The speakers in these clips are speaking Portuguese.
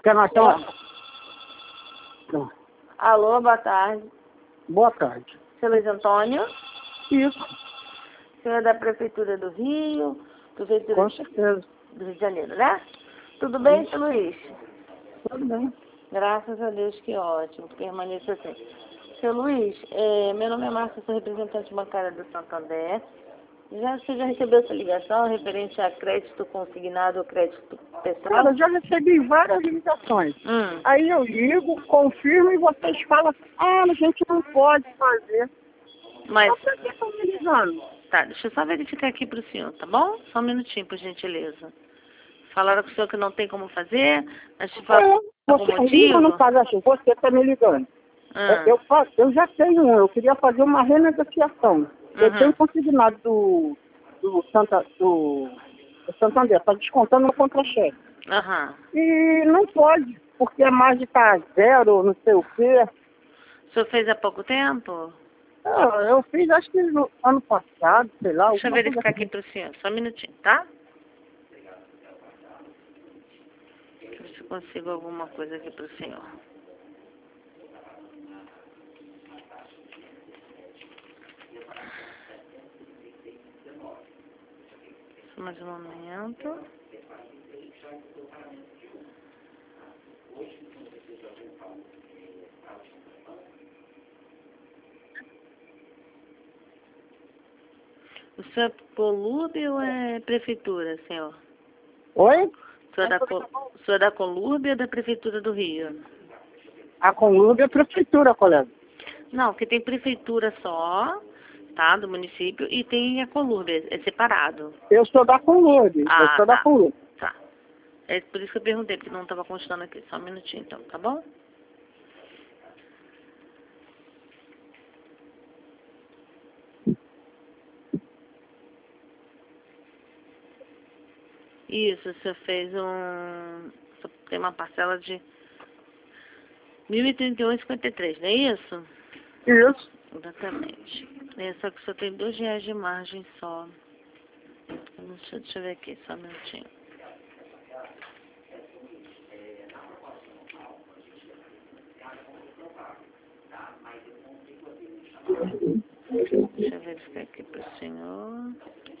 Quer nós Alô, boa tarde. Boa tarde. Seu Luiz Antônio? Isso, Senhor é da Prefeitura do Rio, Prefeitura com certeza. do Rio de Janeiro, né? Tudo bem, seu Luiz? Tudo bem. Graças a Deus, que ótimo. Permaneça assim. Seu Luiz, meu nome é Márcia, sou representante bancária do Santander. Você já recebeu essa ligação referente a crédito consignado ou crédito pessoal? Cara, eu já recebi várias ligações. Aí eu ligo, confirmo e vocês falam, a gente não pode fazer. Mas, Por que estão me ligando? tá, deixa eu só verificar aqui para o senhor, tá bom? Só um minutinho, por gentileza. Falaram com o senhor que não tem como fazer, mas te falaram algum Você liga ou não motivo? faz assim? Você está me ligando. Ah, Eu já tenho um, eu queria fazer uma renegociação. Eu tenho consignado do Santander, está descontando no contra-cheque. aham. E não pode, porque a margem está zero, não sei o quê. O senhor fez há pouco tempo? Eu fiz, acho que no ano passado, sei lá. Deixa eu verificar aqui para o senhor, só um minutinho, tá? Deixa eu ver se eu consigo alguma coisa aqui para o senhor. Só mais um momento. O senhor é Colurbe ou é prefeitura, senhor? Oi? O senhor é da Colurbe ou da Prefeitura do Rio? A Conlúbia é a prefeitura, colega. Não, porque tem prefeitura só, tá, do município, e tem a Colurbe, é separado. Eu sou da Conlúbia, eu sou da Tá, Conlúbia. tá. É por isso que eu perguntei, porque não estava constando aqui. Só um minutinho, então, tá bom? Isso, você fez você tem uma parcela de 1.031,53, não é isso? Isso. Exatamente. Só que só tem R$ 2 de margem só. Deixa eu ver aqui, só um minutinho. Deixa eu verificar aqui para o senhor.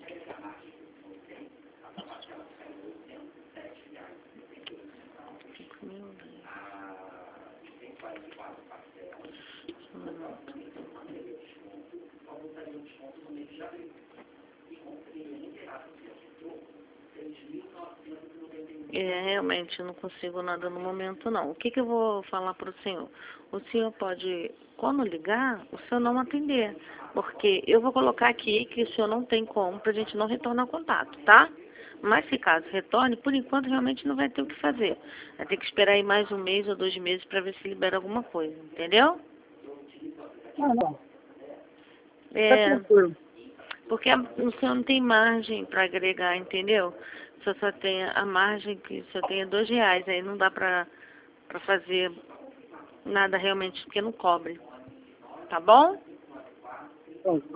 Realmente eu não consigo nada no momento, não. O que eu vou falar para o senhor? O senhor pode, quando ligar, o senhor não atender. Porque eu vou colocar aqui que o senhor não tem como, para a gente não retornar o contato, tá? Mas se caso retorne, por enquanto realmente não vai ter o que fazer. Vai ter que esperar aí mais 1 mês ou 2 meses para ver se libera alguma coisa, entendeu? Não. É, porque o senhor não tem margem para agregar, entendeu? Só tem a margem que só tem R$ 2, aí não dá para fazer nada realmente porque não cobre. Tá bom?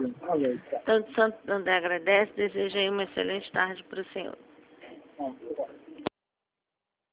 Então, Santo André agradece, deseja aí uma excelente tarde para o senhor.